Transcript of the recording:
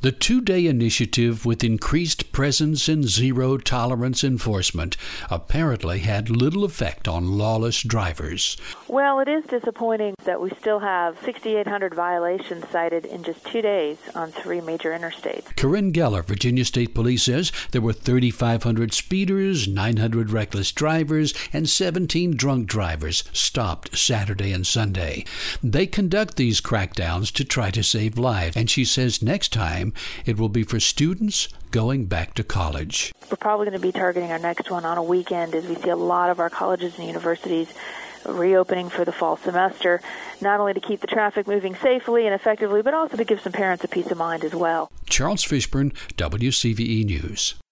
The two-day initiative with increased presence and zero-tolerance enforcement apparently had little effect on lawless drivers. Well, it is disappointing that we still have 6,800 violations cited in just 2 days on 3 major interstates. Corinne Geller, Virginia State Police, says there were 3,500 speeders, 900 reckless drivers, and 17 drunk drivers stopped Saturday and Sunday. They conduct these crackdowns to try to save lives, and she says next time it will be for students going back to college. We're probably going to be targeting our next one on a weekend as we see a lot of our colleges and universities reopening for the fall semester, not only to keep the traffic moving safely and effectively, but also to give some parents a peace of mind as well. Charles Fishburne, WCVE News.